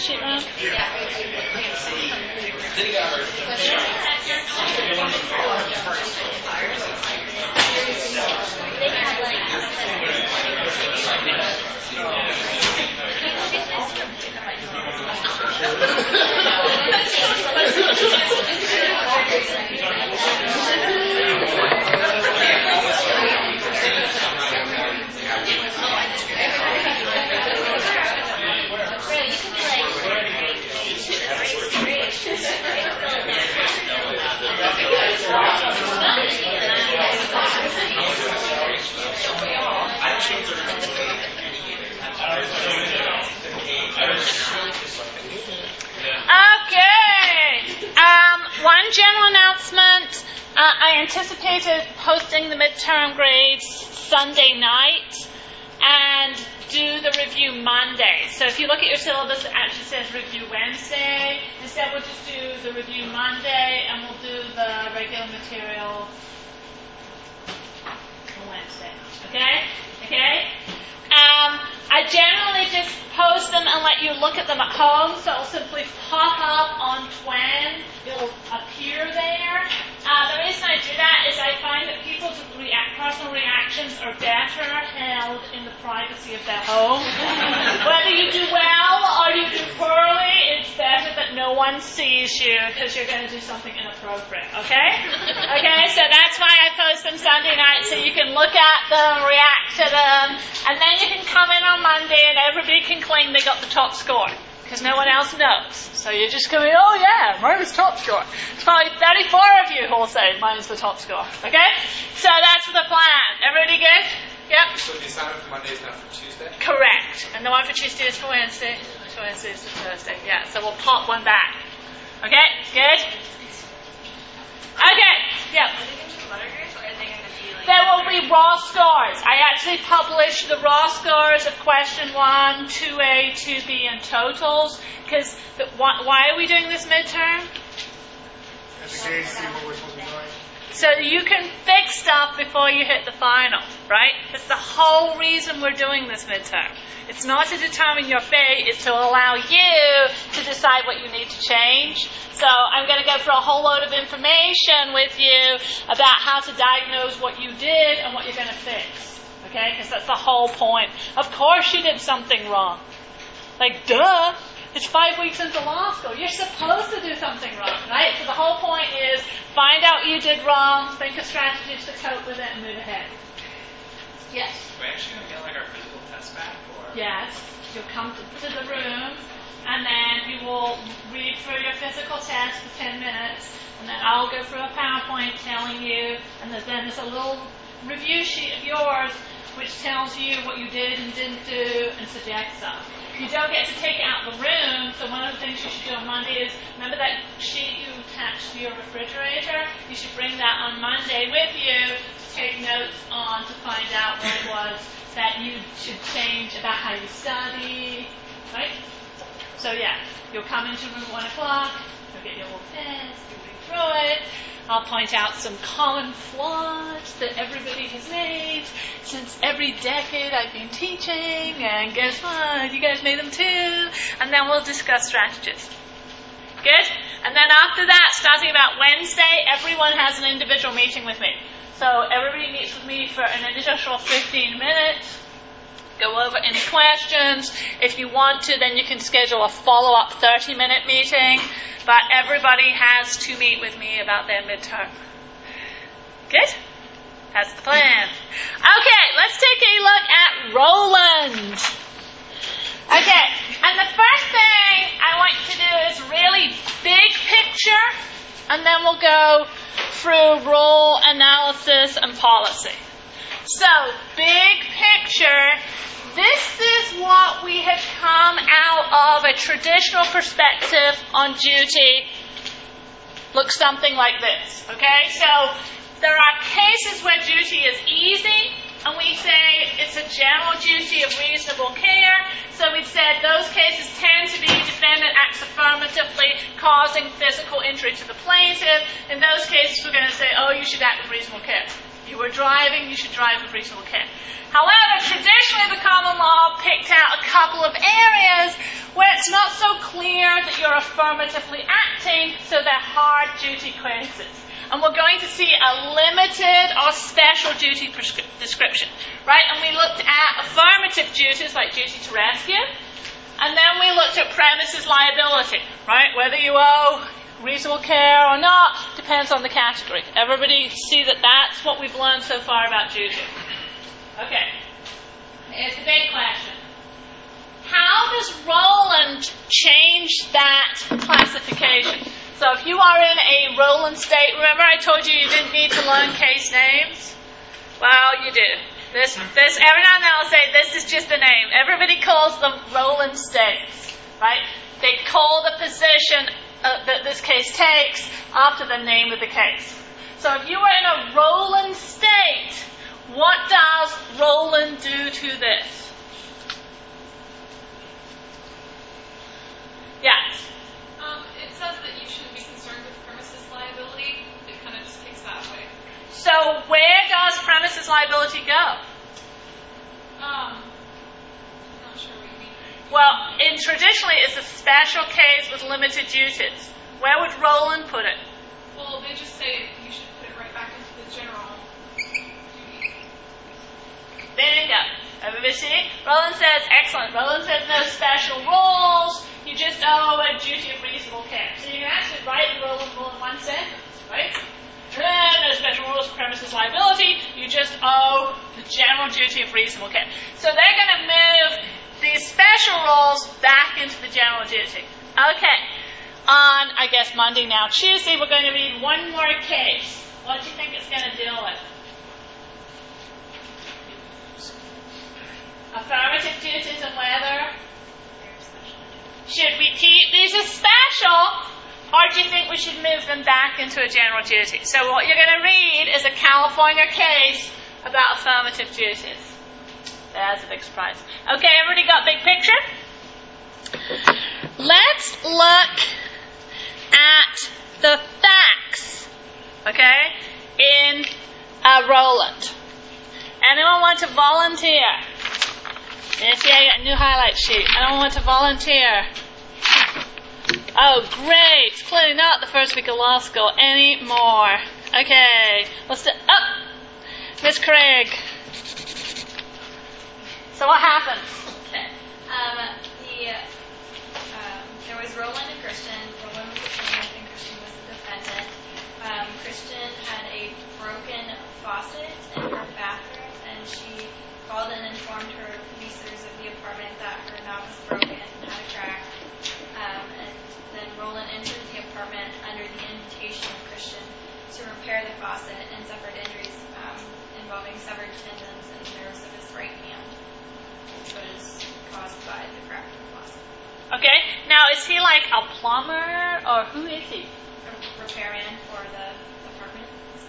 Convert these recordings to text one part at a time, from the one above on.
sheet around? One general announcement. I anticipated posting the midterm grades Sunday night and do the review Monday. So if you look at your syllabus, it actually says review Wednesday. Instead, we'll just do the review Monday and we'll do the regular material on Wednesday. Okay? I generally just post them and let you look at them at home, so it'll simply pop up on Twen. It'll appear there. The reason I do that is I find that people's personal reactions are better held in the privacy of their home. Whether you do well or you do poorly, it's better that no one sees you because you're going to do something inappropriate, okay? Okay, so that's why I post them Sunday night, so you can look at them, react to them, and then you can come in on Monday and everybody can claim they got the top score because no one else knows. So you're just going, oh yeah, mine was top score. It's probably 34 of you who will say mine's the top score. Okay? So that's the plan. Everybody good? Yep. So the assignment for Monday is not for Tuesday? Correct. And the one for Tuesday is for Wednesday. For Wednesday is for Thursday. Yeah, so we'll pop one back. Okay? Good? Okay. Yep. There will be raw scores. I actually published the raw scores of question 1, 2A, 2B, and totals. Because why are we doing this midterm? So you can fix stuff before you hit the final, right? That's the whole reason we're doing this midterm. It's not to determine your fate, it's to allow you to decide what you need to change. So I'm going to go through a whole load of information with you about how to diagnose what you did and what you're going to fix. Okay? Because that's the whole point. Of course you did something wrong. Like, duh! It's 5 weeks into law school. You're supposed to do something wrong, right? So the whole point is find out what you did wrong, think of strategies to cope with it, and move ahead. Yes? Are we actually going to get like our physical test back? Or? Yes. You'll come to the room, and then you will read through your physical test for 10 minutes, and then I'll go through a PowerPoint telling you, and then there's a little review sheet of yours which tells you what you did and didn't do and suggests stuff. You don't get to take it out of the room, so one of the things you should do on Monday is, remember that sheet you attached to your refrigerator? You should bring that on Monday with you to take notes on to find out what it was that you should change about how you study, right? So yeah, you'll come into room 1 o'clock, you'll get your little test, you'll read through it. I'll point out some common flaws that everybody has made since every decade I've been teaching, and guess what? You guys made them too. And then we'll discuss strategies. Good? And then after that, starting about Wednesday, everyone has an individual meeting with me. So everybody meets with me for an initial 15 minutes. Go over any questions. If you want to, then you can schedule a follow-up 30-minute meeting. But everybody has to meet with me about their midterm. Good? That's the plan. Okay, let's take a look at Roland. Okay, and the first thing I want you to do is really big picture, and then we'll go through role analysis and policy. So, big picture, this is what we have come out of a traditional perspective on duty. Looks something like this, okay? So, there are cases where duty is easy, and we say it's a general duty of reasonable care. So we've said those cases tend to be defendant acts affirmatively, causing physical injury to the plaintiff. In those cases, we're going to say, oh, you should act with reasonable care. You were driving, you should drive with reasonable care. However, traditionally the common law picked out a couple of areas where it's not so clear that you're affirmatively acting, so they're hard duty cases. And we're going to see a limited or special duty description, right? And we looked at affirmative duties like duty to rescue, and then we looked at premises liability, right? Whether you owe reasonable care or not depends on the category. Everybody see that that's what we've learned so far about duty. Okay, here's the big question. How does Rowland change that classification? So if you are in a Rowland state, remember I told you didn't need to learn case names? Well, you do. This every now and then I'll say this is just a name. Everybody calls them Rowland states, right? They call the position that this case takes after the name of the case. So if you were in a Rowland state, what does Rowland do to this? Yes? It says that you shouldn't be concerned with premises liability. It kind of just takes that away. So where does premises liability go? I'm not sure what you mean. Well, traditionally it's a special case with limited duties. Where would Rowland put it? Well, they just say you should put it right back into the general duty. Bingo. Everybody see? Rowland says, excellent. Rowland says no special rules. You just owe a duty of reasonable care. So you can actually write the Rowland rule in one sentence, right? No special rules for premises liability. You just owe the general duty of reasonable care. So they're going to move these special rules back into the general duty. Okay. On, I guess, Monday, now Tuesday, we're going to read one more case. What do you think it's going to deal with? Affirmative duties and whether? Should we keep these as special, or do you think we should move them back into a general duty? So what you're going to read is a California case about affirmative duties. There's a big surprise. Okay, everybody got big picture? Let's look at the facts, okay, in Rowland. Anyone want to volunteer? Yes, yeah, I got a new highlight sheet. Anyone want to volunteer? Oh, great. It's clearly not the first week of law school anymore. Okay, let's do... Oh! Miss Craig. So what happened? Okay. There was Rowland and Christian. Rowland was the plaintiff and Christian was the defendant. Christian had a broken faucet in her bathroom, and she called and informed her leasers of the apartment that her knob was broken and had a crack. And then Rowland entered the apartment under the invitation of Christian to repair the faucet and suffered injuries involving severed tendons and nerves of his right hand, which was caused by the crack in the faucet. Okay, now is he like a plumber, or who is he? A repairman for the apartment.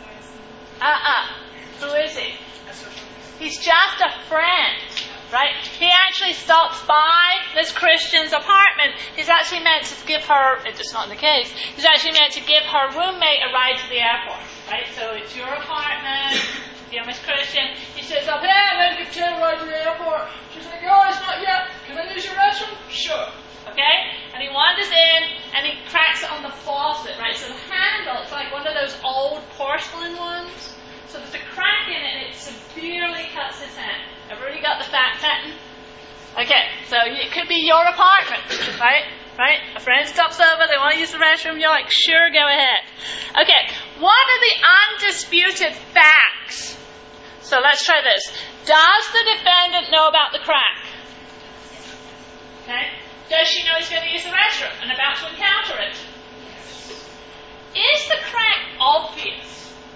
Who is he? He's just a friend, right? He actually stops by this Christian's apartment. He's actually meant to give her, it's not in the case, he's actually meant to give her roommate a ride to the airport, right? So it's your apartment, dear Miss Christian. He says, up, hey, I'm going to give Jen a ride to the airport. She's like, oh, it's not yet. Can I use your restroom? Sure. Okay? And he wanders in and he cracks it on the faucet, right? So the handle, it's like one of those old porcelain ones. So there's a crack in it and it severely cuts his hand. Everybody got the fact pattern? Okay, so it could be your apartment, right? Right? A friend stops over, they want to use the restroom, you're like, sure, go ahead. Okay, what are the undisputed facts? So let's try this. Does the defendant know about the crack? Okay. Does she know he's going to use the restroom and about to encounter it? Is the crack obvious?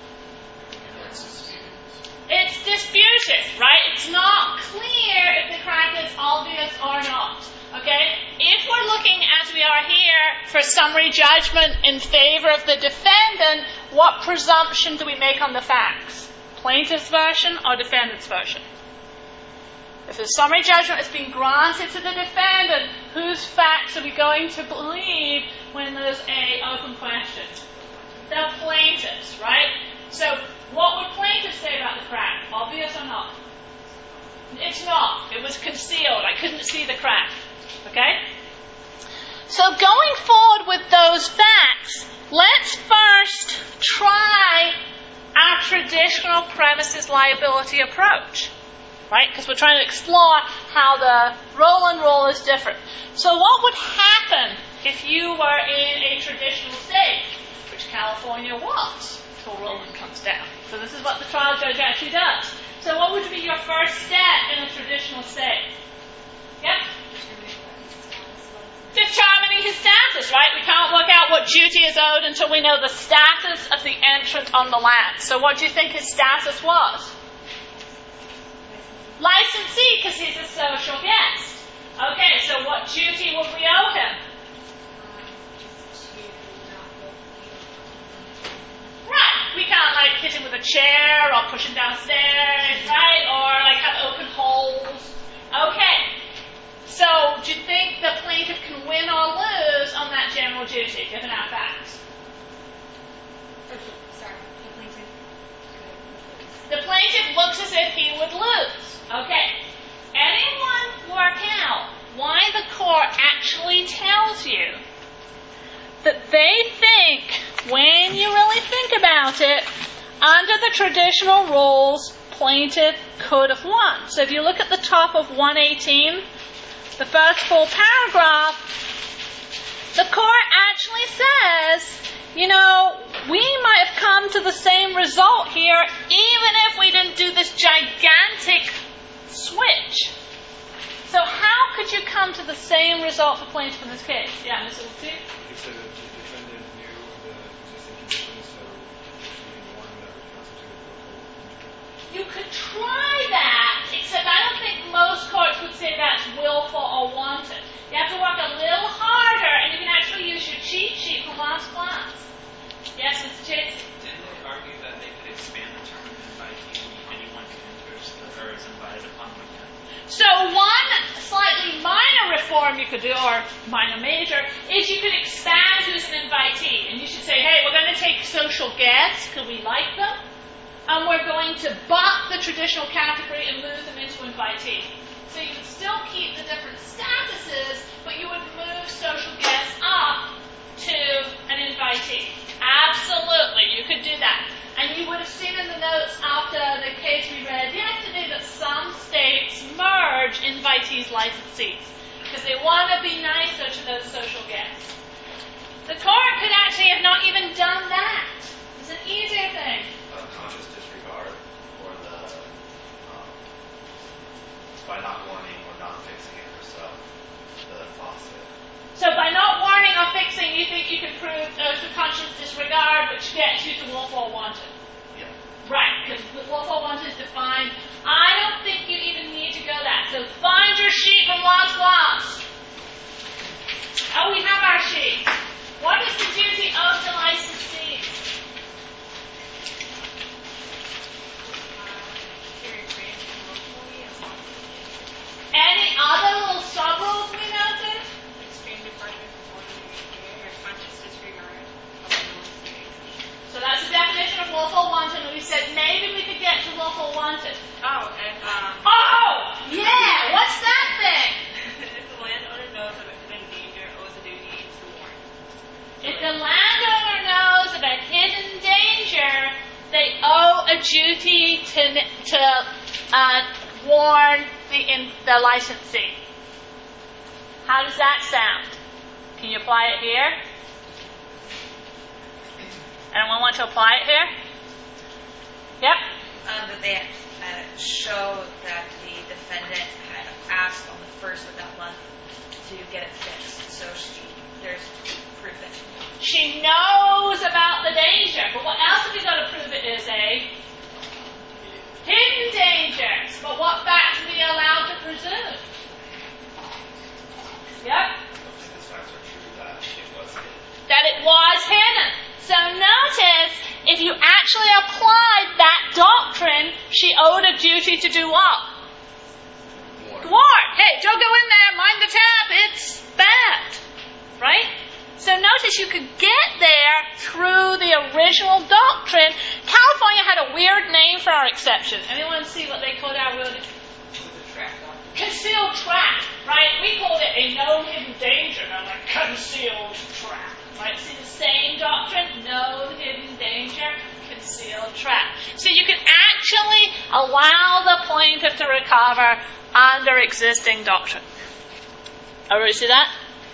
It's disputed, right? It's not clear if the crack is obvious or not. Okay? If we're looking, as we are here, for summary judgment in favor of the defendant, what presumption do we make on the facts? Plaintiff's version or defendant's version? If the summary judgment has been granted to the defendant, whose facts are we going to believe when there's an open question? The plaintiff's, right? So What would plaintiff say about the crack? Obvious or not? It's not. It was concealed. I couldn't see the crack. Okay? So going forward with those facts, let's first try our traditional premises liability approach. Right? Because we're trying to explore how the Rowland rule is different. So what would happen if you were in a traditional state, which California was, until Rowland comes down? So this is what the trial judge actually does. So what would be your first step in a traditional state? Yep? Determining his status, right? We can't work out what duty is owed until we know the status of the entrant on the land. So what do you think his status was? Licensee, because he's a social guest. Okay, so what duty would we owe him? Right, we can't like hit him with a chair or push him downstairs, right? Or like have open holes. Okay, so do you think the plaintiff can win or lose on that general duty, given our facts? The plaintiff looks as if he would lose. Okay. Anyone work out why the court actually tells you that they think, when you really think about it, under the traditional rules, plaintiff could have won. So if you look at the top of 118, the first full paragraph, the court actually says, we might have come to the same result here even if we didn't do this gigantic switch. So how could you come to the same result for plaintiff in this case? Yeah, Mr. Wilson? You said that the defendant knew the existing conditions, so proceeding one that would constitute willful. You could try that, except I don't think most courts would say that's willful or wanted. You have to work a little harder, and you can actually use your cheat sheet from last class. Yes, Mr. Chase? Didn't they argue that they could expand the term of invitee? Anyone can enter or is invited upon weekend? So one slightly minor reform you could do, or minor major, is you could expand who's an invitee. And you should say, hey, we're going to take social guests because we like them, and we're going to buck the traditional category and move them into invitee. So you would still keep the different statuses, but you would move social guests up to an invitee. Absolutely, you could do that. And you would have seen in the notes after the case we read yesterday that some states merge invitees licensees because they want to be nicer to those social guests. The court could actually have not even done that. It's an easier thing. Conscious disregard for the by not warning or not fixing it herself, the faucet. So by not warning or fixing, you think you can prove the conscious disregard, which gets you to willful or wanted. Yeah. Right, because willful or wanted is defined. I don't think you even need to go that. So find your sheet from last class. Oh, we have our sheet. What is the duty of the licensee? Any other little sub-rules we noted? So that's the definition of willful wanted. We said maybe we could get to willful wanted. Oh, and Oh! Yeah! What's that thing? if the landowner knows of a hidden danger, owes a duty to warn. If the landowner knows of a hidden danger, they owe a duty to warn the licensee. How does that sound? Can you apply it here? Anyone want to apply it here? Yep. That they show that the defendant had asked on the first of that month to get it fixed. So there's proof that she knows. She knows about the danger, but what else have you got to prove it is a hidden danger? But what facts are we allowed to presume? Yep. The facts are true that it was hidden. That it was hidden. So notice, if you actually applied that doctrine, she owed a duty to do what? Warn. Hey, don't go in there, mind the tap, it's bad. Right? So So notice you could get there through the original doctrine. California had a weird name for our exception. Anyone see what they called our weird? Concealed trap, right? We called it a known hidden danger. They're like concealed trap, right? See the same doctrine, known hidden danger, concealed trap. So you can actually allow the plaintiff to recover under existing doctrine. Everybody see that?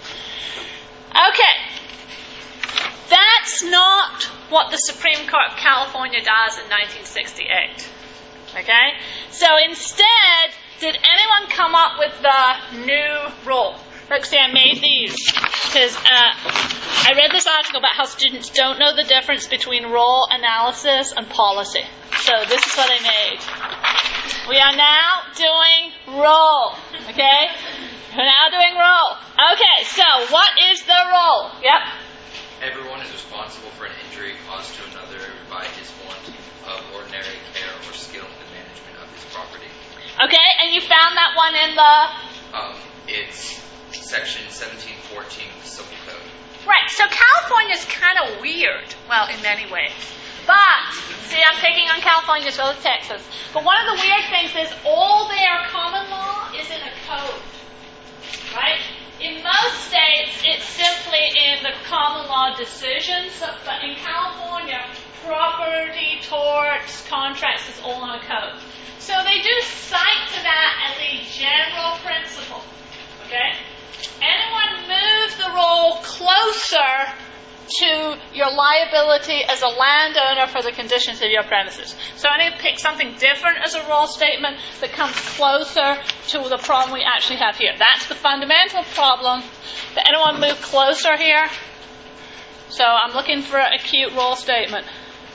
Okay. That's not what the Supreme Court of California does in 1968. Okay? So instead, did anyone come up with the new rule? Look, see, I made these because I read this article about how students don't know the difference between role analysis and policy. So this is what I made. We are now doing role. Okay? We're now doing role. Okay, so what is the role? Yep. Everyone is responsible for an injury caused to another by his want of ordinary care or skill in the management of his property. Okay, and you found that one in the... It's section 1714 of the Civil Code. Right, so California's kind of weird. Well, in many ways. But, see, I'm taking on California as well as Texas. But one of the weird things is all their common law is in a code. Right? In most states, it's simply in the common law decisions, but in California, property, torts, contracts is all on a code. So they do cite to that as a general principle. Okay? Anyone move the role closer to your liability as a landowner for the conditions of your premises. So I need to pick something different as a role statement that comes closer to the problem we actually have here. That's the fundamental problem. Did anyone move closer here? So I'm looking for an acute role statement.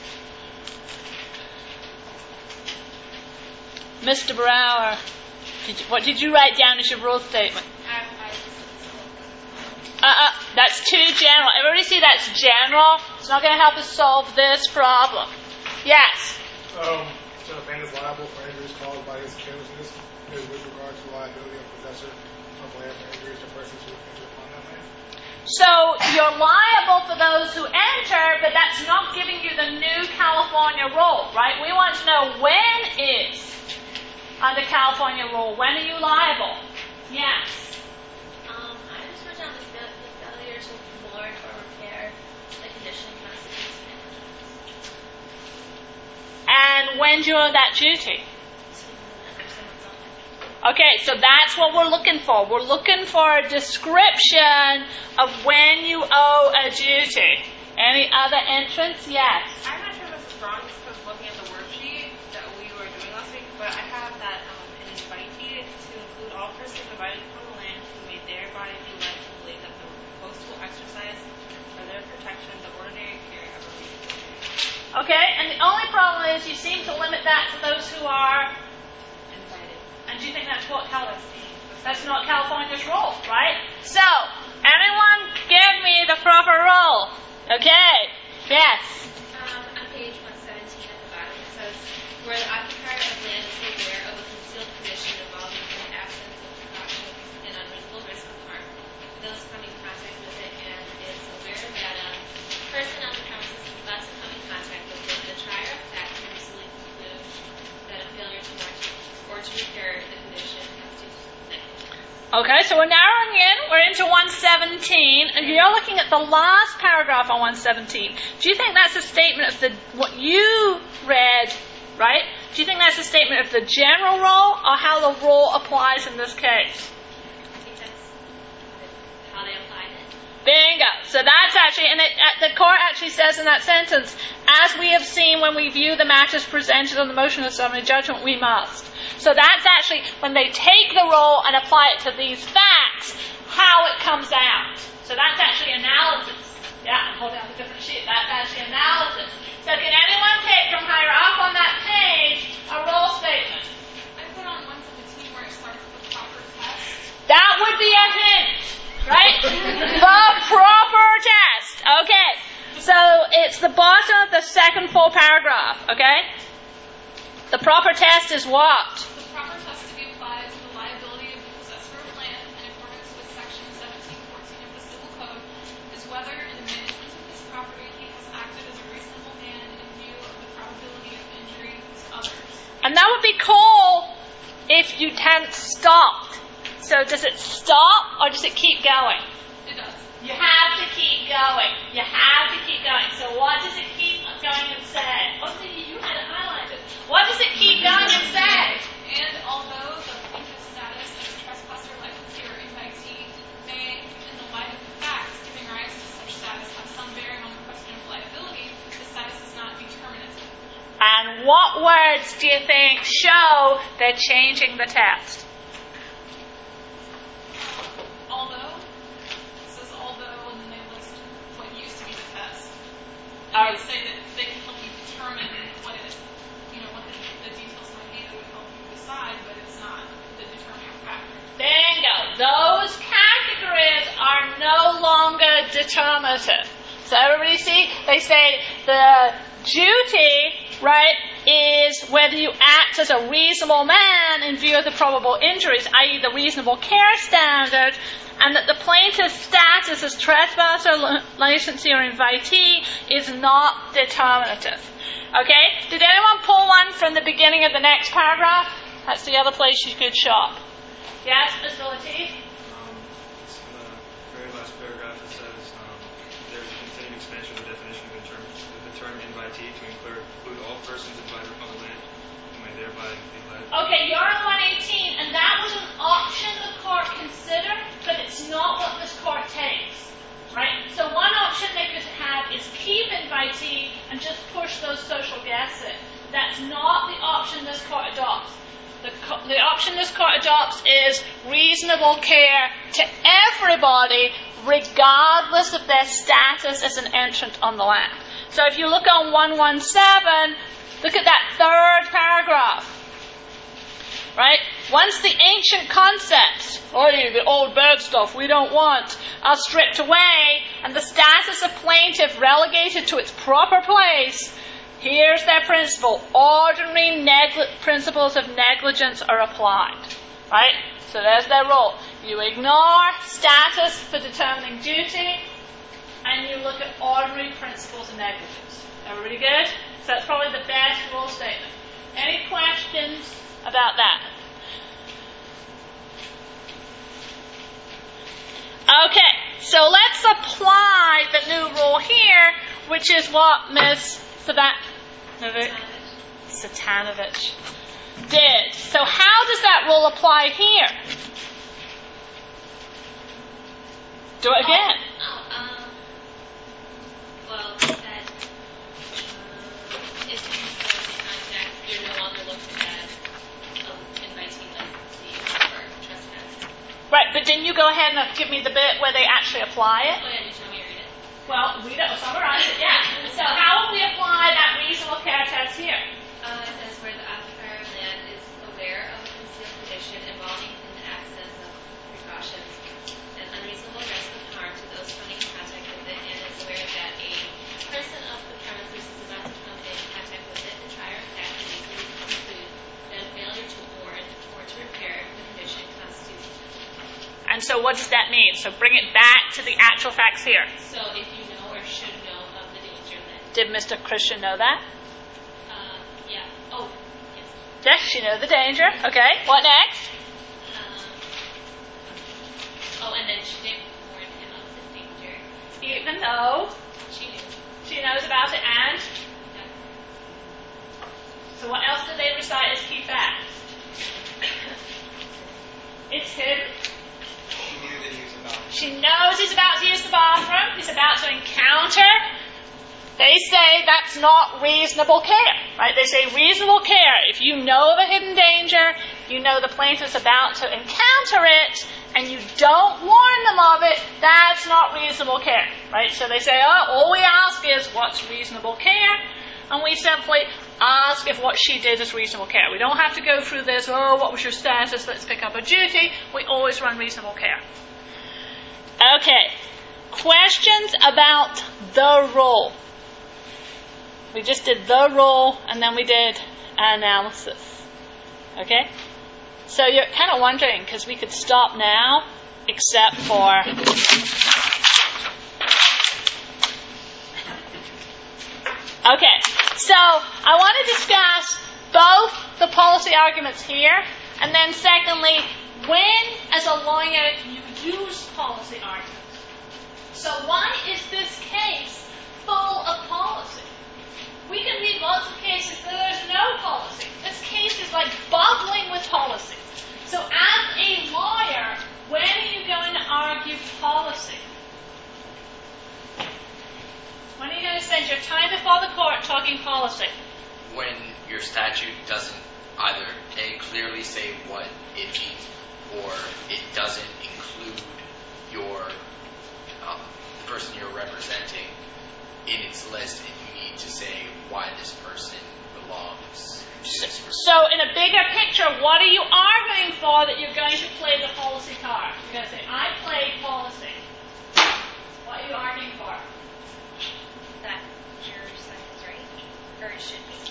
Mr. Brower, what did you write down as your role statement? That's too general. Everybody see that's general? It's not going to help us solve this problem. Yes? So the man is liable for injuries caused by his carelessness with regard to liability of possessor of land for injuries to persons who enter upon that land? So you're liable for those who enter, but that's not giving you the new California rule, right? We want to know when is, under California rule, when are you liable? Yes? I just wrote down the failure to board or repair the condition constitutes negligence. And when do you owe that duty? Okay, so that's what we're looking for. We're looking for a description of when you owe a duty. Any other entrants? Yes. I'm not sure if this is wrong just because looking at the worksheet that we were doing last week, but I have that an invitee to include all persons invited upon the land who may thereby be led to believe that the host will exercise for their protection the ordinary care of a reasonable. Okay, and the only problem is you seem to limit that to those who are Invited. And do you think that's what that's not California's rule, right? So, anyone give me the proper rule? Okay. Yes. On page 117 at the bottom, it says, where the occupier of land is aware of a concealed condition involving the absence of precaution and unreasonable risk of harm, those coming in contact with it, and is aware that a person on the premises is thus to come in contact with it, the trier of fact can reasonably conclude that a failure to warrant or to repair the condition constitutes negligence. Okay, so we're narrowing in. We're into 117, and you're looking at the last paragraph on 117. Do you think that's a statement of what you read, right? Do you think that's a statement of the general rule, or how the rule applies in this case? I think that's how they applied it. Bingo. So that's actually, and the court actually says in that sentence, as we have seen when we view the matters presented on the motion of summary judgment, we must. So that's actually, when they take the rule and apply it to these facts, how it comes out. So that's actually analysis. Yeah, I'm holding up a different sheet. That's actually analysis. So can anyone take from higher up on that page a rule statement? I put on 117 where it starts with the proper test. That would be a hint, right? The proper test. Okay. So it's the bottom of the second full paragraph, okay? The proper test is what? The proper test to be applied to the liability of the possessor of land in accordance with section 1714 of the Civil Code is whether if you hadn't stopped. So does it stop or does it keep going? It does. You have to keep going. You have to keep going. So what does it keep going and say? Oh, you had it highlighted. What does it keep going and say? And although the plaintiff's status as a trespasser, licensee, or invitee may, in the light of the facts giving rise to such status, have some bearing on the question of liability, the status is not determinative. And what words do you think show they're changing the test? Although, it says although, and then they list what used to be the test. Oh. And they say that they can help you determine what it is, what the details might be that would help you decide, but it's not the determining factor. Bingo. Those categories are no longer determinative. So everybody see? They say the duty, right, is whether you act as a reasonable man in view of the probable injuries, i.e. the reasonable care standard, and that the plaintiff's status as trespasser, licensee, or invitee is not determinative. Okay? Did anyone pull one from the beginning of the next paragraph? That's the other place you could shop. Yes, Mr. Lateef? It's in the very last paragraph. It says there is a continued expansion of the definition of the term invitee to include all persons invited upon the land who may thereby be led. Okay, you're on 118, and that was an option the court considered, but it's not what this court takes. Right? So one option they could have is keep invitee and just push those social guests in. That's not the option this court adopts. The option this court adopts is reasonable care to everybody, regardless of their status as an entrant on the land. So if you look on 117, look at that third paragraph. Right? Once the ancient concepts, the old bad stuff we don't want, are stripped away, and the status of plaintiff relegated to its proper place, here's their principle. Ordinary principles of negligence are applied. Right? So there's their rule. You ignore status for determining duty, and you look at ordinary principles of negligence. Everybody good? So that's probably the best rule statement. Any questions about that? Okay, so let's apply the new rule here, which is what Ms. Satanovich did. So how does that rule apply here? Do it again. Well, that if you start the contact, you're no longer looking at inviting licensee or trespass. Right, but didn't you go ahead and give me the bit where they actually apply it? Oh, yeah, did you want me to read it? Well, read it, summarize it, yeah. So how will we apply that reasonable care test here? It says where the occupier of land is aware of a concealed condition involving an absence of precautions and unreasonable risk of harm to those coming in contact with it, and is aware that a person of the premises is about to come in contact with it, the trier of fact can easily conclude that a failure to warn or to repair the condition constitutes. And so what does that mean? So bring it back to the actual facts here. So if you know or should know of the danger, then... Did Mr. Christian know that? Yeah. Oh, yes. Yes, she knew the danger. Okay, what next? And then she didn't warn him of the danger. Even though She knew. she knows about it, and? Yeah. So what else did they recite as key facts? It's hidden. She knew that he was about to. She knows he's about to use the bathroom. He's about to encounter. They say that's not reasonable care, right? They say reasonable care. If you know of a hidden danger, you know the plaintiff's about to encounter it, and you don't warn them of it, that's not reasonable care, right? So they say, all we ask is what's reasonable care, and we simply ask if what she did is reasonable care. We don't have to go through this, what was your status, let's pick up a duty. We always run reasonable care. Okay, questions about the rule. We just did the rule, and then we did analysis. Okay? So you're kind of wondering, because we could stop now, except for... Okay, so I want to discuss both the policy arguments here And then secondly, when, as a lawyer, you use policy arguments. So why is this case full of policy? We can read lots of cases where there's no policy. This case is like bubbling with policy. So as a lawyer, when are you going to argue policy? When are you going to spend your time before the court talking policy? When your statute doesn't either A, clearly say what it means, or it doesn't include your the person you're representing in its list, and you need to say why this person belongs to this person. So in a bigger picture, what are you arguing for that you're going to play the policy card? You're going to say, I play policy. What are you arguing for? That your side is right, or it should be.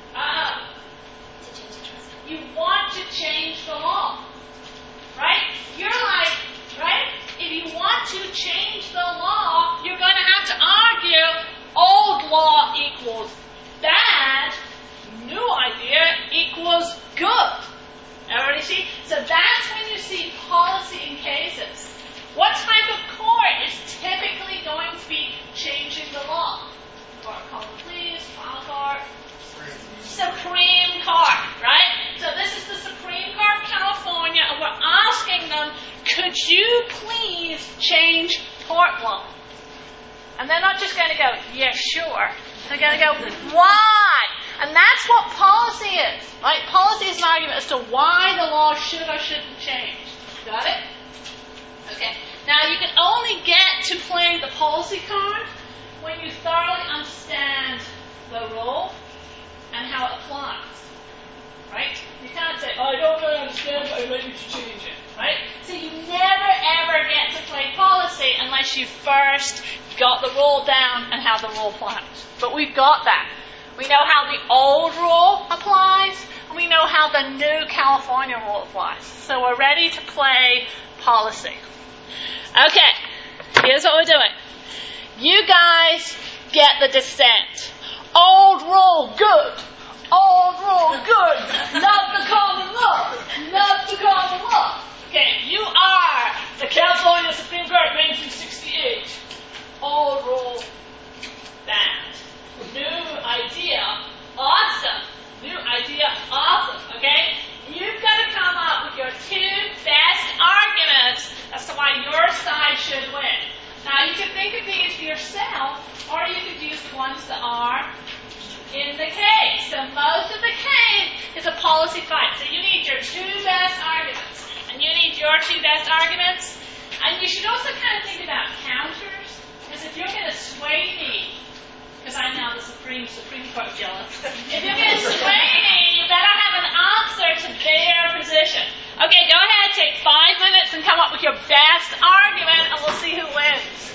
To change the trust. You want to change the law, right? You're like, right? If you want to change the law, you're going to have to argue old law equals bad, new idea equals good. Everybody see? So that's when you see policy in cases. What type of court is typically going to be changing the law? Court of common pleas, trial court, Supreme Court, right? So this is the Supreme Court of California, and we're asking them, could you please change tort law? And they're not just going to go, yeah, sure. They're going to go, why? And that's what policy is, right? Policy is an argument as to why the law should or shouldn't change. Got it? Okay. Now, you can only get to playing the policy card when you thoroughly understand the rule and how it applies, right? You can't say, oh, I don't really understand, but I'm ready to change it, right? So you never, ever get to play policy unless you first got the rule down and how the rule applies. But we've got that. We know how the old rule applies, and we know how the new California rule applies. So we're ready to play policy. Okay, here's what we're doing. You guys get the dissent. Old rule, good. Old rule, good. Not the common law. Not the common law. Okay, you are the California Supreme Court, 1968. Old rule, bad. New idea, awesome. New idea, awesome. Okay? You've got to come up with your two best arguments as to why your side should win. Now, you can think of these for yourself, or you could use the ones that are in the case. So most of the case is a policy fight. So you need your two best arguments, and you need your two best arguments. And you should also kind of think about counters, because if you're going to sway me, because I'm now the Supreme Court judge, if you're going to sway me, you better have an answer to their position. Okay, go ahead, take 5 minutes and come up with your best argument, and we'll see who wins.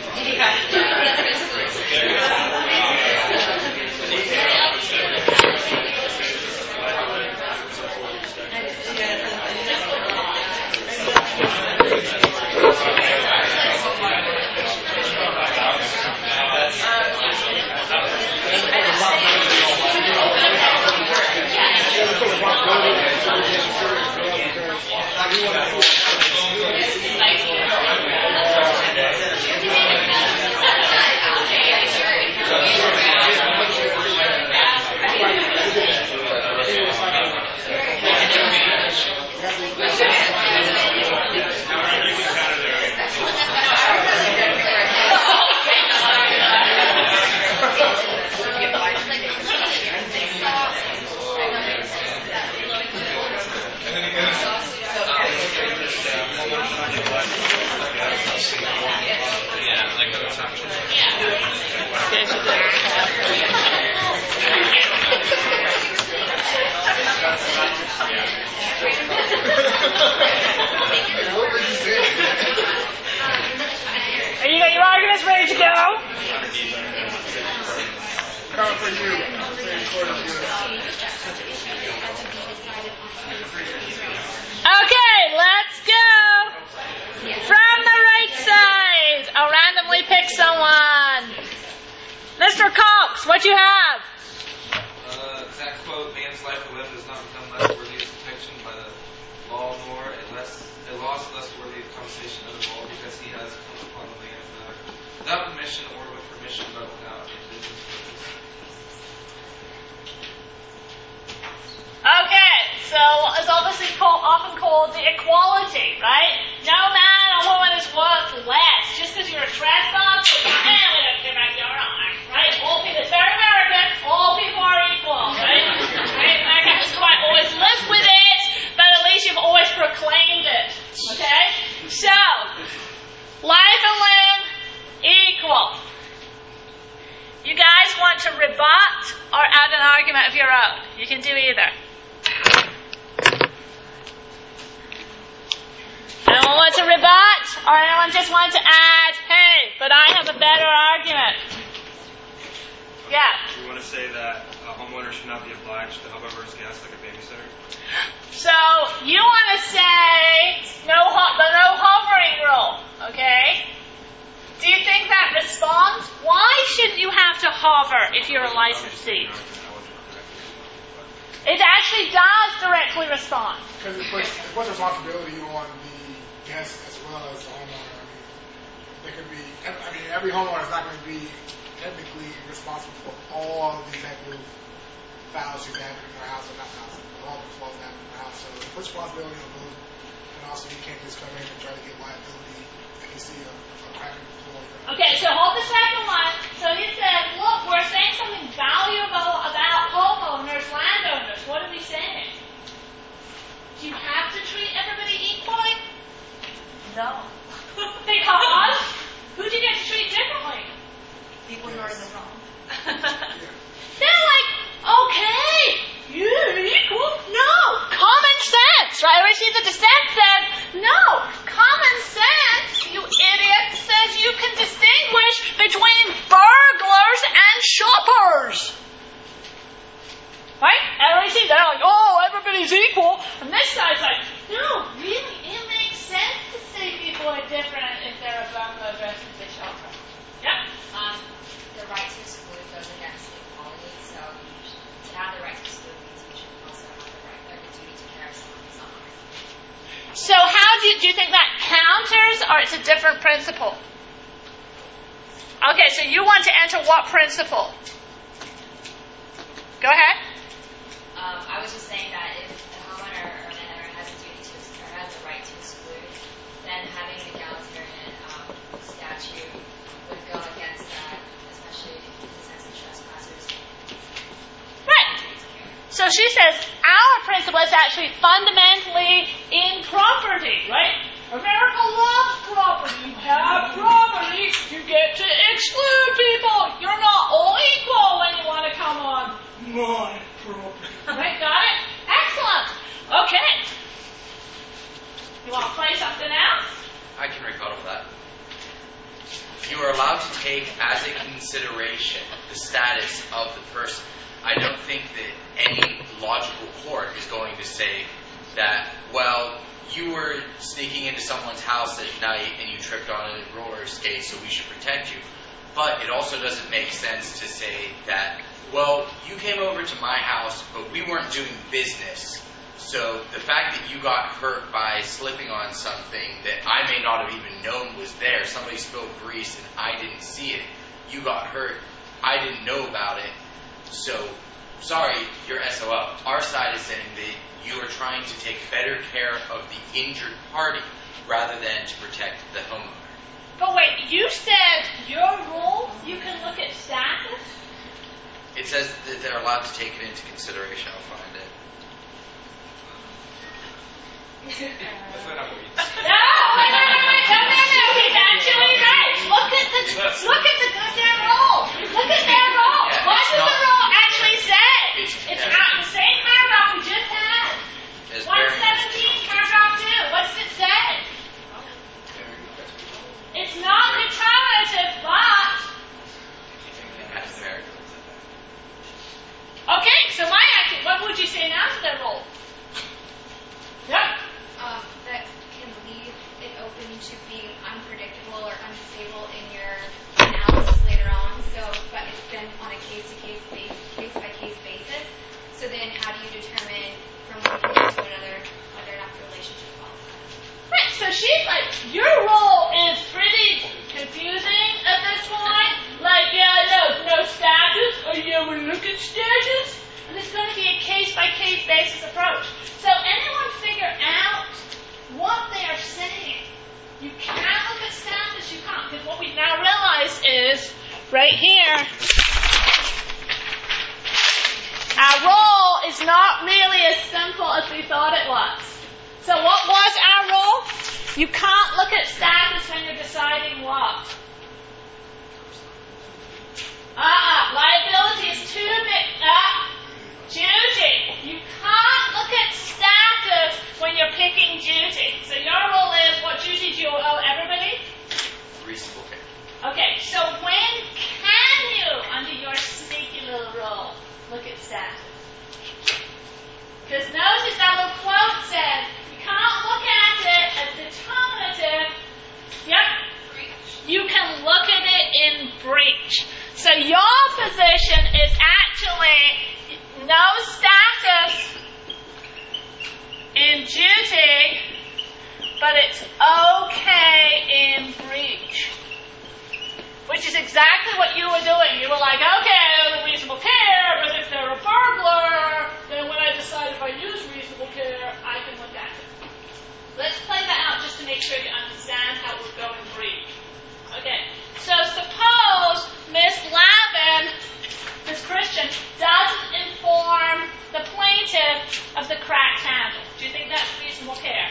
You got your arguments ready to go? Coming for you. Okay, let's go. From the right side, I'll randomly pick someone. Mr. Cox, what you have? Exact quote, man's life or limb does not become less worthy of protection by the law, nor a loss less worthy of compensation under the law, because he has come upon the land without permission or with permission, but without a business purpose. Okay, so it's obviously often called the equality, right? No man or woman is worth less. Just because you're a trespasser, man, we don't care about your own, right? All people, it's very American, all people are equal, right? Right? America hasn't quite always lived with it, but at least you've always proclaimed it, okay? So, life and limb, equal. You guys want to rebut or add an argument of your own? You can do either. Anyone want to rebut? Or anyone just want to add, hey, but I have a better argument? Yeah. We want to say that a homeowner should not be obliged to help over his guests like a babysitter. So, you want to say the no hovering rule, okay? Do you think that responds? Why should you have to hover if you're a licensee? It actually does directly respond. Because it puts responsibility on the guest as well as the homeowner. I mean, there could be, every homeowner is not going to be technically responsible for all the negative fouls she's having in their house or not house, all the flaws having in their house. So it puts responsibility on those. And also, you can't just come in and try to get liability if you see a cracking floor. Okay, so hold the second one. So he said, look, we're saying something valuable about homeowners, landowners. What are we saying? Do you have to treat everybody equally? No. Because who do you get to treat differently? People who are in the wrong. They're like, okay, you're equal? No. Common sense, right? We see the dissent says, no. Common sense, you idiot, says you can distinguish between burglars and shoppers. Right? And we see they're like, oh, everybody's equal. And this guy's like, no, really, it makes sense to say people are different if they're a burglar versus a shopper. Yep. The right to exclude goes against equality, so to have the right to exclude means you should also have the right or the duty to care if someone is not harmed. So how do you think that counters, or it's a different principle? Okay, so you want to enter what principle? Go ahead. I was just saying that if the homeowner or landowner has a duty to or has the right to exclude, then having an egalitarian statute would go against that, especially in the sense of trespassers. Right. So she says our principle is actually fundamentally in property, right? America loves property. You have property, you get to exclude people. You're not all equal when you want to come on my property. Right, got it? Excellent. Okay. You want to play something else? I can rebuttal that. you are allowed to take as a consideration the status of the person. I don't think that any logical court is going to say that, well, you were sneaking into someone's house at night and you tripped on a roller skate, so we should protect you. But it also doesn't make sense to say that, well, you came over to my house, but we weren't doing business. So the fact that you got hurt by slipping on something that I may not have even known was there, somebody spilled grease and I didn't see it, you got hurt, I didn't know about it, so sorry, you're SOL. Our side is saying that you are trying to take better care of the injured party rather than to protect the homeowner. But wait, you said your rule, you can look at status? It says that they're allowed to take it into consideration. I'll find it. That's not how we No, he's actually right. Look at the goddamn rule. Look at their rule. Yeah, What does the rule actually say? It's not the same paragraph we just had. 117, paragraph 2. What does it say? It's not determinative, but... Okay, so what would you say now to their rule? Yep. That can leave it open to being unpredictable or unstable in your analysis later on. So, but it's been on a case-to-case basis, case-by-case basis. So then how do you determine from one case to another whether or not the relationship qualifies? Right, so she's like, your rule is pretty confusing at this point. Like, yeah, no status, or yeah, we look at status. And it's going to be a case-by-case basis approach. So anyone figure out what they are saying. You can't look at status, you can't. Because what we now realize is, right here, our rule is not really as simple as we thought it was. So what was our rule? You can't look at status when you're deciding what? Liability is too big. Duty. You can't look at status when you're picking duty. So your rule is, what duty do you owe everybody? Reasonable care. Okay, so when can you, under your sneaky little rule, look at status? Because notice that little quote said, you can't look at it as determinative. Yep. You can look at it in breach. So your position is actually no status in duty, but it's okay in breach. Which is exactly what you were doing. You were like, okay, reasonable care, but if they're a burglar, then when I decide if I use reasonable care, I can look at it. Let's play that out just to make sure you understand how we're going breach. Okay, so suppose Miss Lavin, Miss Christian, doesn't inform the plaintiff of the cracked handle. Do you think that's reasonable care?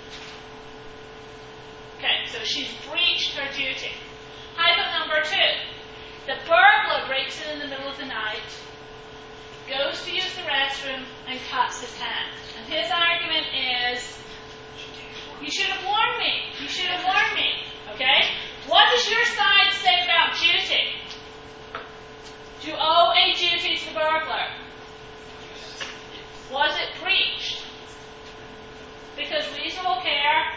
Okay, so she's breached her duty. Hypo number 2. The burglar breaks in the middle of the night, goes to use the restroom, and cuts his hand. And his argument is, you should have warned me. You should have warned me. Okay? What does your side say about duty? Do you owe a duty to the burglar? Was it breached? Because reasonable care.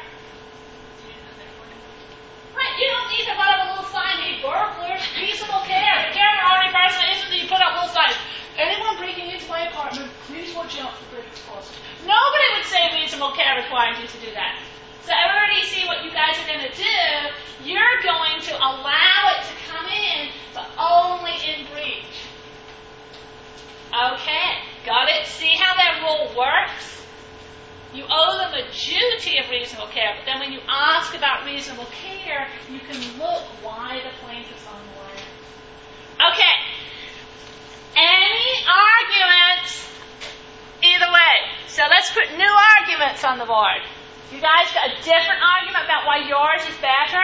Right, you don't need to put up a little sign, hey, burglars, reasonable care. The care for already person isn't that you put up little signs. Anyone breaking into my apartment, please watch out for break exposed. Nobody would say reasonable care requires you to do that. So I already see what you guys are going to do. You're going to allow it to come in, but only in breach. Okay, got it? See how that rule works? You owe them a duty of reasonable care, but then when you ask about reasonable care, you can look why the plaintiff's on the line. Okay. Any arguments either way? So let's put new arguments on the board. You guys got a different argument about why yours is better?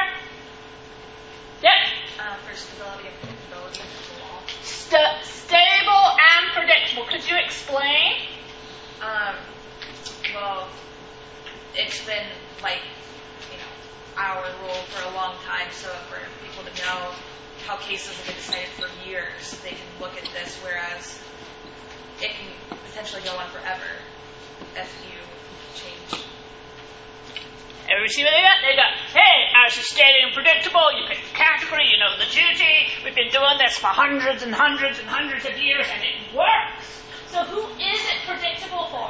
Yep. For stability and predictability of the law. Stable and predictable. Could you explain? Well, it's been like, our rule for a long time, so for people to know how cases have been decided for years, they can look at this, whereas it can potentially go on forever if you change. Everybody see what they got? They got, hey, ours is steady and predictable. You pick the category, you know the duty. We've been doing this for hundreds and hundreds and hundreds of years, and it works. So who is it predictable for?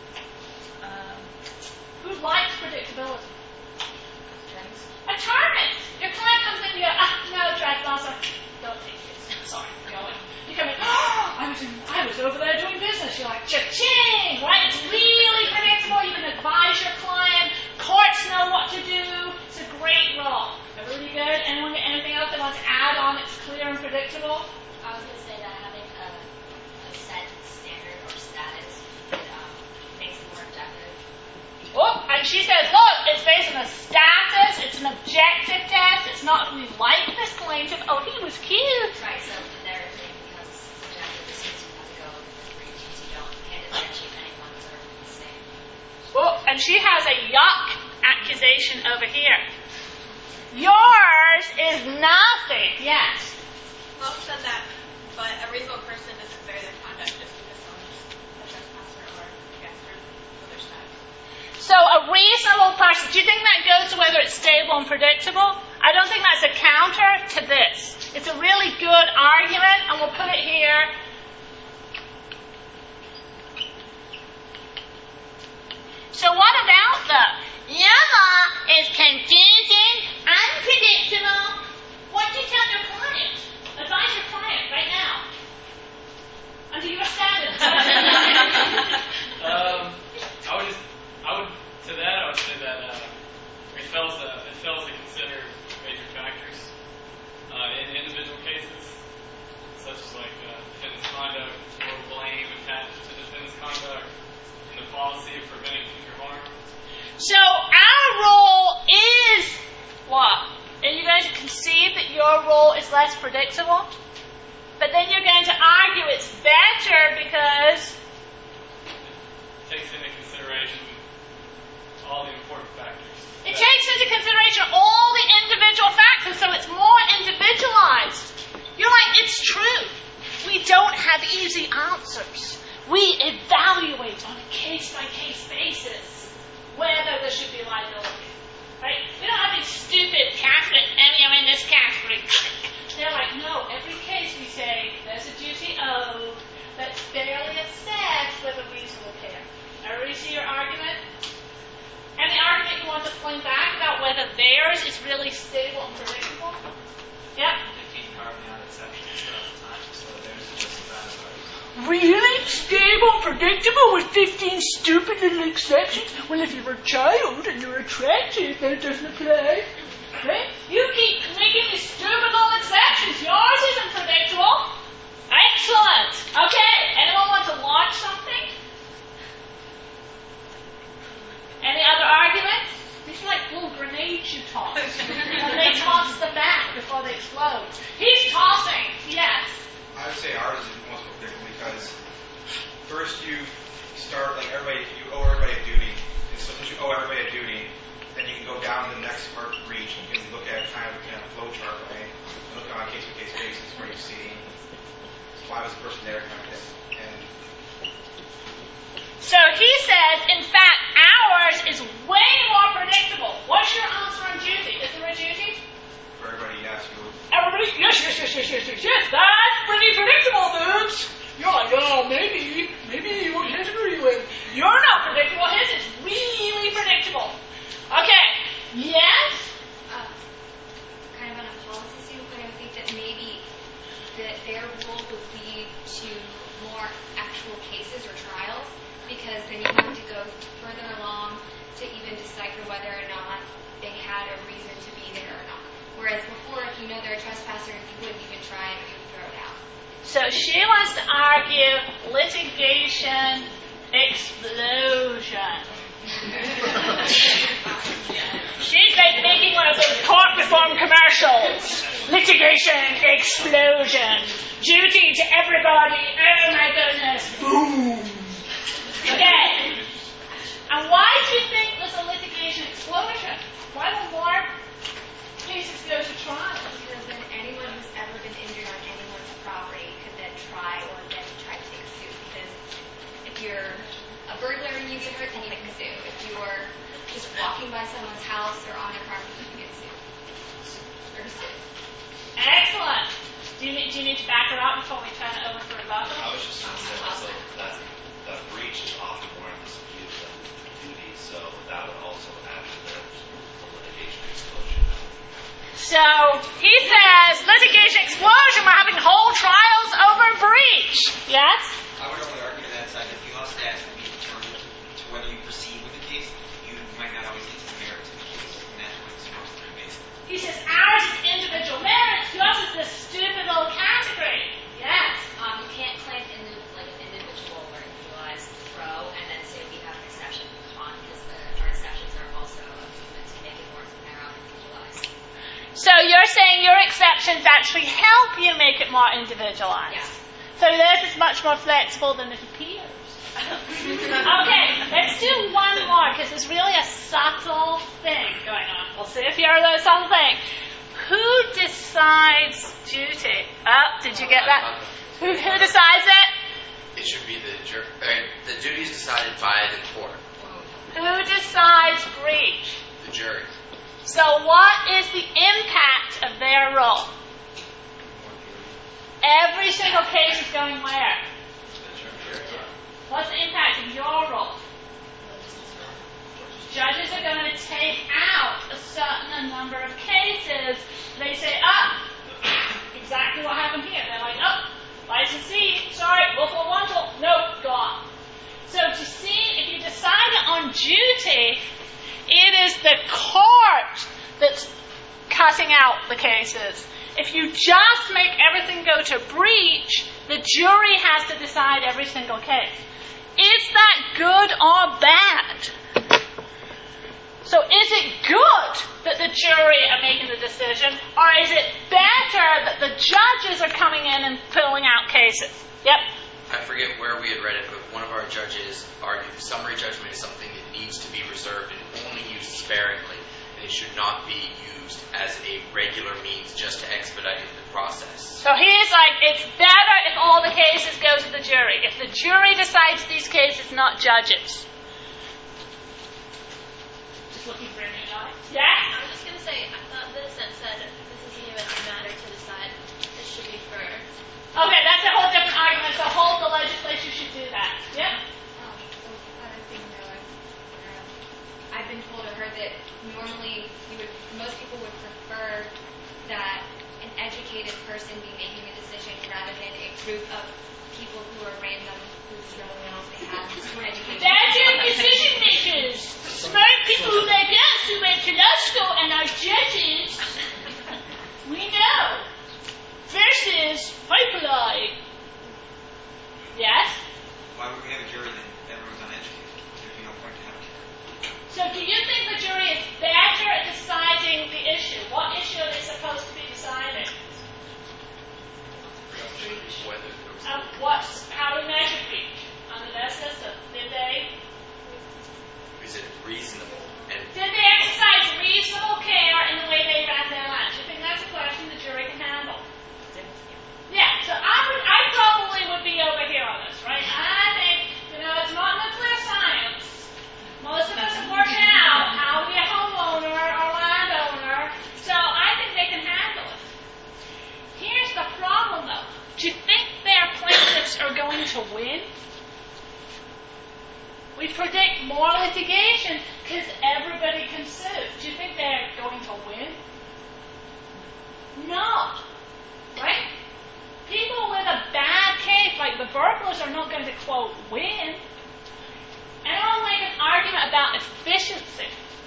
Who likes predictability? Attorneys. Your client comes in and you go, no, drag Plaza, don't take this. Sorry, going. You come in, I was over there doing business. You're like, cha-ching, right? It's really predictable. You can advise your client. Courts know what to do. It's a great role. Really good. Anyone got anything else they want to add on that's clear and predictable? I was going to say that having a set standard or status makes it more objective. Oh, and she says, look, it's based on a status. It's an objective test. It's not we like this plaintiff. Oh, he was cute. Right, so the narrative thing becomes subjective as soon as you have to go for each case. You can't differentiate anyone because they're the same. Oh, and she has a yuck accusation over here. Yours is nothing. Yes. Well, said that, but a reasonable person doesn't vary their conduct just because someone's a trespasser or a guester of their status. So a reasonable person, do you think that goes to whether it's stable and predictable? I don't think that's a counter to this. It's a really good argument, and we'll put it here. So what about the your law is confusing, unpredictable? What do you tell your client? Advise your client right now. Under your standards. I would say that it fails to consider major factors in individual cases, such as like defendant's conduct or blame attached to defendant's conduct and the policy of preventing future harm. So our role is what? And you guys concede that your role is less predictable? But then you're going to argue it's better because it takes into consideration all the important factors. It takes into consideration all the individual factors, so it's more individualized. You're like, it's true. We don't have easy answers. We evaluate on a case-by-case basis whether there should be liability. Right? We don't have these stupid categories, and you're in this category. They're like, no, every case we say there's a duty owed that's fairly assessed with a reasonable care. Everybody see your argument? And the argument you want to fling back about whether theirs is really stable and predictable? Yep. They keep carving out exceptions throughout the time, so theirs is just as bad as ours. Really? Stable and predictable with 15 stupid little exceptions? Well, if you're a child and you're attractive, then it doesn't apply. Right? You keep making these stupid little exceptions. Yours isn't predictable. Excellent. Okay. Anyone want to launch something? Any other arguments? These are like little grenades you toss. And they toss them back before they explode. He's tossing. Yes. I would say ours is most predictable because first you start like everybody, you owe everybody a duty. And so since you owe everybody a duty, then you can go down to the next part of breach and you can look at kind of a flow chart, right? And look on a case-by-case basis where you see why was the person there kind of thing. And so he says, in fact, ours is way more predictable. What's your answer on duty? Is there a duty? for everybody, yes. Everybody, yes. That's pretty predictable, dudes. You're like, oh, maybe you can't agree with. You're not predictable. His is really predictable. Okay. Yes? Kind of on a policy standpoint, I think that maybe their rule would lead to more actual cases or trials, because then you have to go further along to even decipher whether or not they had a reason to be there or not. Whereas before, if you know they're a trespasser, you wouldn't even try it or you would throw it out. So she wants to argue litigation explosion. She's like making one of those court reform commercials. Litigation explosion. Duty to everybody. Oh my goodness. Boom. Okay. And why do you think there's a litigation explosion? Why don't more cases go to trial? Because then anyone who's ever been injured on anyone's property could then try to take a suit. Because if you're a burglar and you get hurt, then you can sue. If you're just walking by someone's house or on their property, you can get sued. Or sue. Excellent. Do you need to back her up before we turn it over for rebuttal? I was just going to say also that breach is often more in dispute than duty, so that would also add to the litigation explosion. So he says litigation explosion. We're having whole trials over breach. Yes. I would only argue to that side that if you lost status to be determined to whether you proceed with the case, you might not always get to the merits of the case, and that's what it's supposed to be based on. He says ours is individual merits. Yours is this stupid little category. Yes. You can't claim like an individual or individualized pro and then say we have an exception con because our exceptions are also meant to make it more narrow and individualized. So you're saying your exceptions actually help you make it more individualized. Yeah. So theirs is much more flexible than it appears. Okay, let's do one more because there's really a subtle thing going on. We'll see if you're the subtle thing. Who decides duty? Did you get that? Who decides it? It should be the jury. The duty is decided by the court. Who decides breach? The jury. So what is the impact of their role? Every single case is going where? What's the impact of your role? Judges are going to take out a certain number of cases. They say, exactly what happened here. They're like, licensee, sorry, local one, nope, gone. So to see, if you decide it on duty, it is the court that's cutting out the cases. If you just make everything go to breach, the jury has to decide every single case. Is that good or bad? So is it good that the jury are making the decision, or is it better that the judges are coming in and filling out cases? Yep. I forget where we had read it, but one of our judges argued the summary judgment is something that needs to be reserved and only used sparingly, and it should not be used as a regular means just to expedite the process. So he's like, it's better if all the cases go to the jury. If the jury decides these cases, not judges. Just looking for any guy. Yeah? I was just going to say, I thought the sentence said this isn't even a matter to decide. This should be for... Okay, that's a whole different argument. So the legislature should do that. Yep. Other thing though, I've been told or heard that normally most people would prefer that an educated person be making a decision rather than a group of people who are random, whose else they have education. That's your decision makers. Smart people like us who went to law school and are judges. We know. Versus pipeline. Yes? Why would we have a jury then? Everyone's uneducated. There'd be no point to having a jury. So do you think the jury is better at deciding the issue? What issue are they supposed to be deciding? How to measure breach under their system? Did they? Is it reasonable? Did they exercise reasonable care in the way they ran their lunch? I think that's a question the jury can handle. Yeah, so I probably would be over here on this, right? I think, it's not nuclear science. Most of us have worked out how to be a homeowner or landowner, so I think they can handle it. Here's the problem, though. Do you think their plaintiffs are going to win? We predict more litigation because everybody can sue. Do you think they're going to win? No. Right? People with a bad case, like the burglars, are not going to, quote, win. And I'll make an argument about efficiency.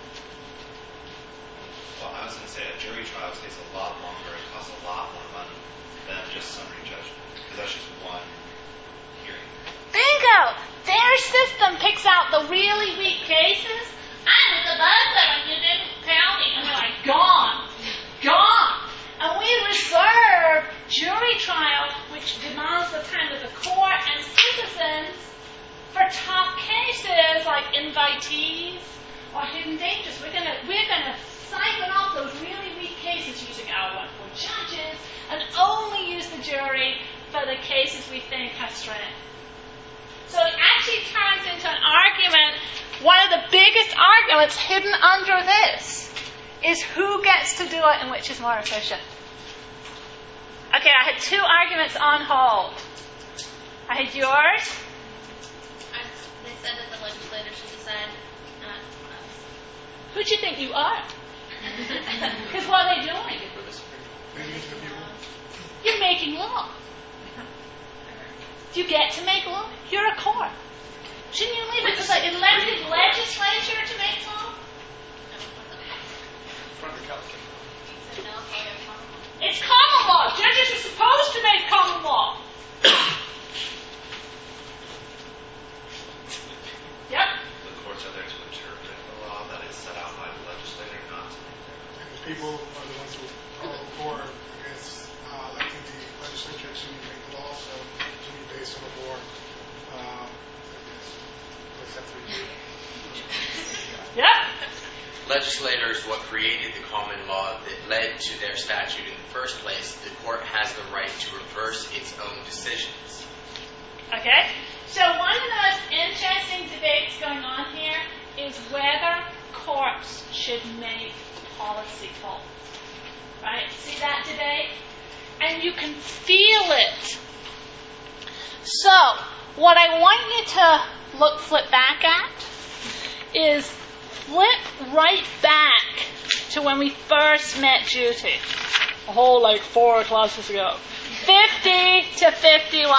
Well, I was going to say a jury trial takes a lot longer and costs a lot more money than just summary judgment, because that's just one hearing. Bingo! Their system picks out the really weak cases. I was a burglar and you didn't tell me. And they're like, gone. And we reserve jury trials, which demands the time of the court and citizens, for tough cases like invitees or hidden dangers. We're gonna siphon off those really weak cases using our 1-4 judges and only use the jury for the cases we think have strength. So it actually turns into an argument. One of the biggest arguments hidden under this is who gets to do it and which is more efficient. Okay, I had 2 arguments on hold. I had yours. They said that the legislator should decide, not us. Who do you think you are? Because what are they doing? You're making law. Do you get to make law? You're a court. Shouldn't you leave it to the elected legislature to make law? It's common law. Judges are supposed to make common law. Yep. The courts are there to interpret the law that is set out by the legislator, not to make their own. The people are the ones who are for, I guess, electing the legislature to make the law, so it should be based on a more, I guess, acceptable view. Yep. Legislators what created the common law that led to their statute in the first place. The court has the right to reverse its own decisions. Okay? So one of the most interesting debates going on here is whether courts should make policy calls. Right? See that debate? And you can feel it. So, what I want you to flip back at is flip right back to when we first met Judy. A whole 4 classes ago. 50 to 51.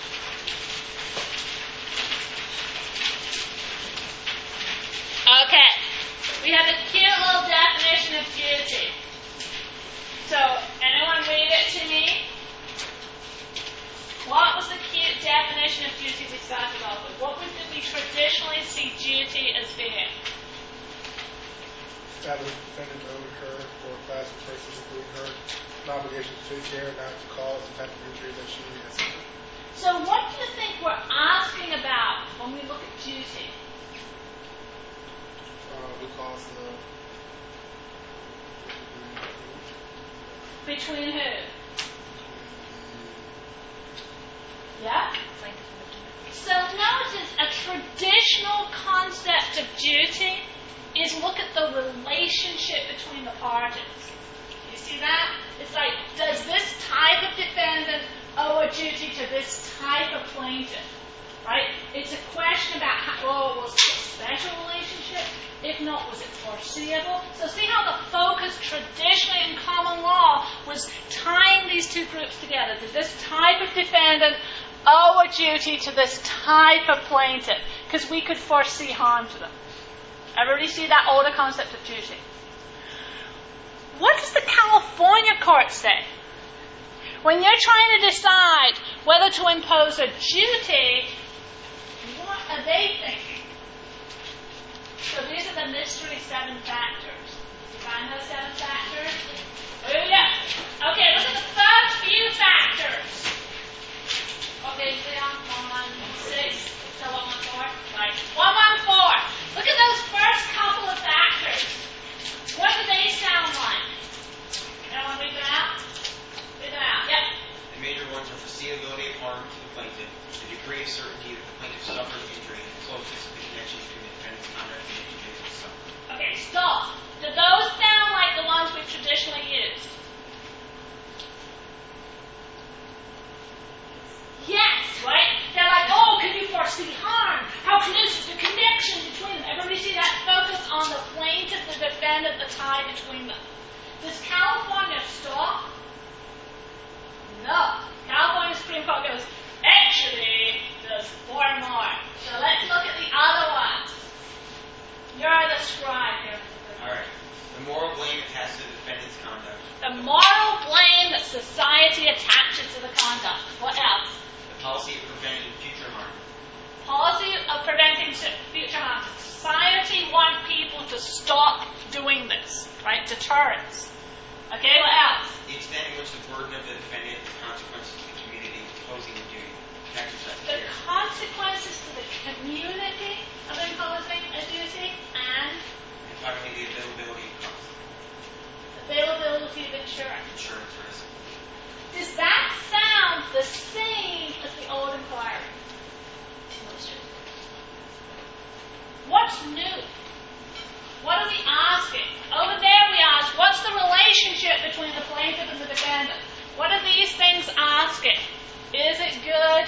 Okay. We have a cute little definition of duty. So, anyone read it to me? What was the cute definition of duty we started off with? What did we traditionally see duty as being? That was defendant owed her or a class of persons, including her, an obligation to take care, not to cause the type of injury that she has suffered. So what do you think we're asking about when we look at duty? Because Between who? Yeah? So notice a traditional concept of duty is look at the relationship between the parties. You see that? It's like, does this type of defendant owe a duty to this type of plaintiff? Right? It's a question about was it a special relationship? If not, was it foreseeable? So see how the focus traditionally in common law was tying these 2 groups together. Did this type of defendant owe a duty to this type of plaintiff? Because we could foresee harm to them. Everybody see that older concept of duty? What does the California court say? When you're trying to decide whether to impose a duty, what are they thinking? So these are the mystery 7 factors. You find those 7 factors? Oh yeah. Okay, look at the first few factors. Okay, Leon, 116. So 114? Right. 114. Look at those first couple of factors. What do they sound like? Anyone read them out? Read them out. Yep. The major ones are foreseeability of harm to the plaintiff, the degree of certainty that the plaintiff suffered injury, and the closeness of the connection between the defendant's conduct and the injury that he suffered. Okay, stop. Do those sound like the ones we've traditionally used? Yes, right? They're like, can you foresee harm? How close is the connection between them? Everybody see that focus on the plaintiff, the defendant, the tie between them. Does California stop? No. California Supreme Court goes, actually, there's 4 more. So let's look at the other ones. You're the scribe here. All right. The moral blame attached to the defendant's conduct. The moral blame that society attaches to the conduct. What else? The policy of preventing future harm. Policy of preventing future harm. Society wants people to stop doing this, right? Deterrence. Okay, what else? The extent in which the burden of the defendant and the consequences to the community imposing the duty to exercise The care. consequences to the community of imposing a duty and And finally, the availability of cost. Availability of insurance. Insurance risk. Does that sound the same as the old inquiry? What's new? What are we asking? Over there we ask, what's the relationship between the plaintiff and the defendant? What are these things asking? Is it good?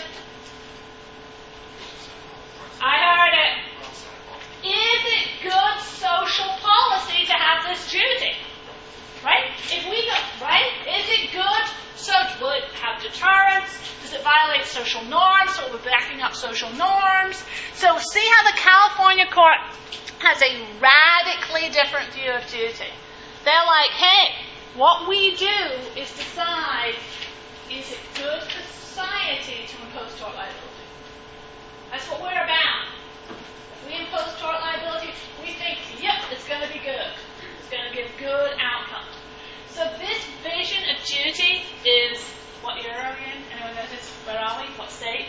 I heard it. Is it good social policy to have this duty? Right? If we go, right? Is it good? So will it have deterrence? Does it violate social norms? So we're backing up social norms. So see how the California court has a radically different view of duty. They're like, hey, what we do is decide, is it good for society to impose tort liability? That's what we're about. If we impose tort liability, we think, yep, it's going to be good. It's going to give good outcomes. So this vision of duty is what year are we in? Anyone knows this? Where are we? What state?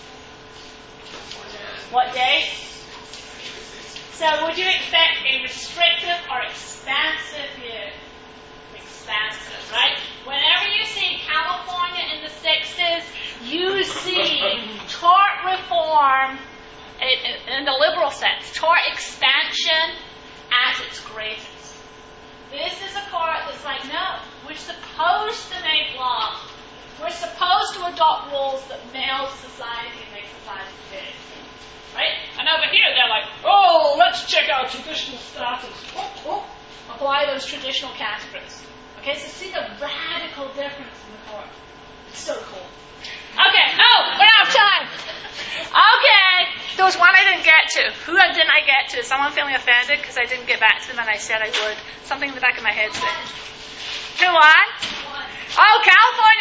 What date? So would you expect a restrictive or expansive view? Expansive, right? Whenever you see California in the 60s, you see tort reform in the liberal sense, tort expansion at its greatest. This is a court that's like, no, we're supposed to make law. We're supposed to adopt rules that male society and make society big. Right? And over here they're like, oh, let's check out traditional status. Apply those traditional categories. Okay, so see the radical difference in the court. It's so cool. Okay, we're out of time. Okay, there was one I didn't get to. Who didn't I get to? Is someone feeling offended because I didn't get back to them and I said I would? Something in the back of my head said. Who won? Oh, California